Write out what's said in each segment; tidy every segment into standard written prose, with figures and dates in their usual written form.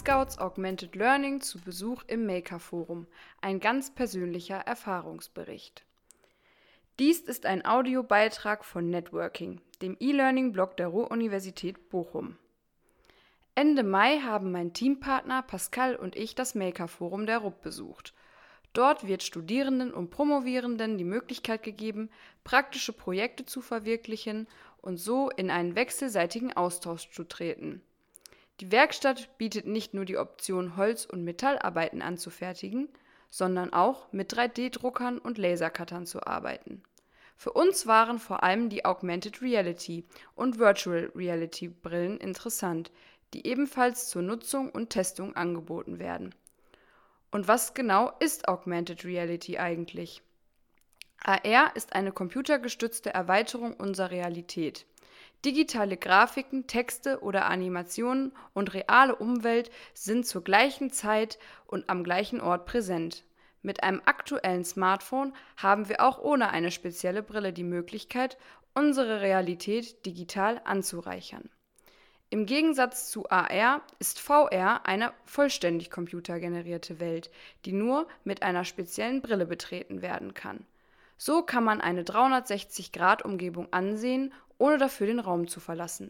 eScouts Augmented Learning zu Besuch im Maker-Forum. Ein ganz persönlicher Erfahrungsbericht. Dies ist ein Audiobeitrag von Networking, dem E-Learning-Blog der Ruhr-Universität Bochum. Ende Mai haben mein Teampartner Pascal und ich das Maker-Forum der RUB besucht. Dort wird Studierenden und Promovierenden die Möglichkeit gegeben, praktische Projekte zu verwirklichen und so in einen wechselseitigen Austausch zu treten. Die Werkstatt bietet nicht nur die Option, Holz- und Metallarbeiten anzufertigen, sondern auch mit 3D-Druckern und Lasercuttern zu arbeiten. Für uns waren vor allem die Augmented Reality und Virtual Reality Brillen interessant, die ebenfalls zur Nutzung und Testung angeboten werden. Und was genau ist Augmented Reality eigentlich? AR ist eine computergestützte Erweiterung unserer Realität. Digitale Grafiken, Texte oder Animationen und reale Umwelt sind zur gleichen Zeit und am gleichen Ort präsent. Mit einem aktuellen Smartphone haben wir auch ohne eine spezielle Brille die Möglichkeit, unsere Realität digital anzureichern. Im Gegensatz zu AR ist VR eine vollständig computergenerierte Welt, die nur mit einer speziellen Brille betreten werden kann. So kann man eine 360-Grad-Umgebung ansehen, ohne dafür den Raum zu verlassen.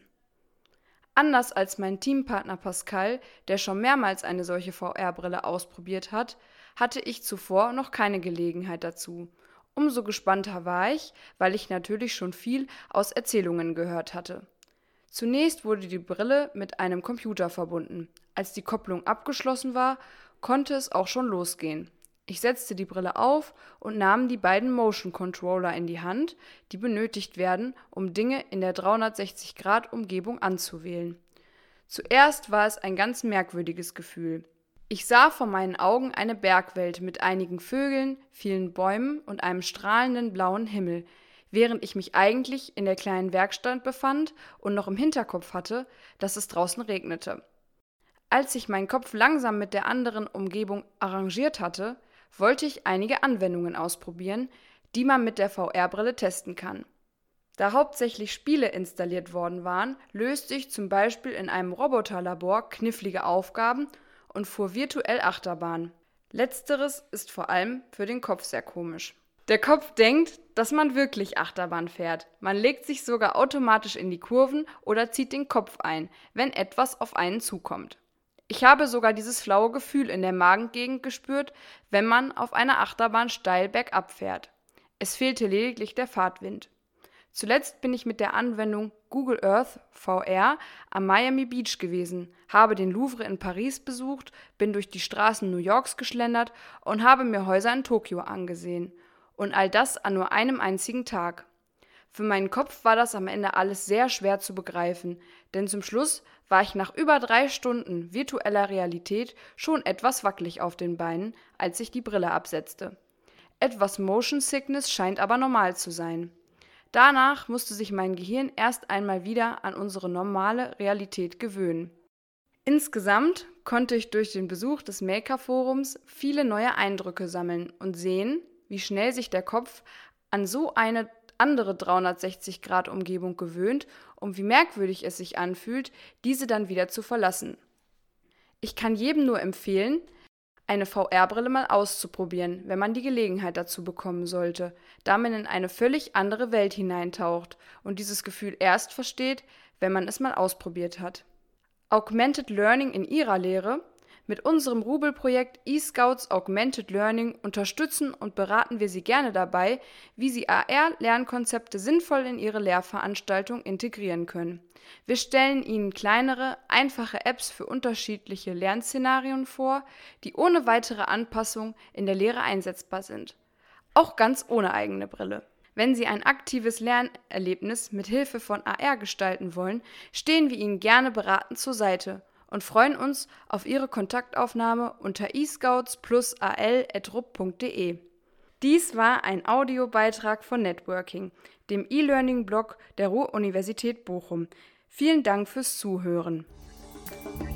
Anders als mein Teampartner Pascal, der schon mehrmals eine solche VR-Brille ausprobiert hat, hatte ich zuvor noch keine Gelegenheit dazu. Umso gespannter war ich, weil ich natürlich schon viel aus Erzählungen gehört hatte. Zunächst wurde die Brille mit einem Computer verbunden. Als die Kopplung abgeschlossen war, konnte es auch schon losgehen. Ich setzte die Brille auf und nahm die beiden Motion Controller in die Hand, die benötigt werden, um Dinge in der 360-Grad-Umgebung anzuwählen. Zuerst war es ein ganz merkwürdiges Gefühl. Ich sah vor meinen Augen eine Bergwelt mit einigen Vögeln, vielen Bäumen und einem strahlenden blauen Himmel, während ich mich eigentlich in der kleinen Werkstatt befand und noch im Hinterkopf hatte, dass es draußen regnete. Als sich mein Kopf langsam mit der anderen Umgebung arrangiert hatte, wollte ich einige Anwendungen ausprobieren, die man mit der VR-Brille testen kann. Da hauptsächlich Spiele installiert worden waren, löste ich zum Beispiel in einem Roboterlabor knifflige Aufgaben und fuhr virtuell Achterbahn. Letzteres ist vor allem für den Kopf sehr komisch. Der Kopf denkt, dass man wirklich Achterbahn fährt. Man legt sich sogar automatisch in die Kurven oder zieht den Kopf ein, wenn etwas auf einen zukommt. Ich habe sogar dieses flaue Gefühl in der Magengegend gespürt, wenn man auf einer Achterbahn steil bergab fährt. Es fehlte lediglich der Fahrtwind. Zuletzt bin ich mit der Anwendung Google Earth VR am Miami Beach gewesen, habe den Louvre in Paris besucht, bin durch die Straßen New Yorks geschlendert und habe mir Häuser in Tokio angesehen. Und all das an nur einem einzigen Tag. Für meinen Kopf war das am Ende alles sehr schwer zu begreifen, denn zum Schluss war ich nach über 3 Stunden virtueller Realität schon etwas wackelig auf den Beinen, als ich die Brille absetzte. Etwas Motion Sickness scheint aber normal zu sein. Danach musste sich mein Gehirn erst einmal wieder an unsere normale Realität gewöhnen. Insgesamt konnte ich durch den Besuch des Maker-Forums viele neue Eindrücke sammeln und sehen, wie schnell sich der Kopf an so eine andere 360-Grad-Umgebung gewöhnt und wie merkwürdig es sich anfühlt, diese dann wieder zu verlassen. Ich kann jedem nur empfehlen, eine VR-Brille mal auszuprobieren, wenn man die Gelegenheit dazu bekommen sollte, da man in eine völlig andere Welt hineintaucht und dieses Gefühl erst versteht, wenn man es mal ausprobiert hat. Augmented Learning in Ihrer Lehre? Mit unserem Rubel-Projekt eScouts Augmented Learning unterstützen und beraten wir Sie gerne dabei, wie Sie AR-Lernkonzepte sinnvoll in Ihre Lehrveranstaltung integrieren können. Wir stellen Ihnen kleinere, einfache Apps für unterschiedliche Lernszenarien vor, die ohne weitere Anpassung in der Lehre einsetzbar sind. Auch ganz ohne eigene Brille. Wenn Sie ein aktives Lernerlebnis mit Hilfe von AR gestalten wollen, stehen wir Ihnen gerne beratend zur Seite und freuen uns auf Ihre Kontaktaufnahme unter eScouts+al@rupp.de. Dies war ein Audiobeitrag von Networking, dem E-Learning-Blog der Ruhr-Universität Bochum. Vielen Dank fürs Zuhören.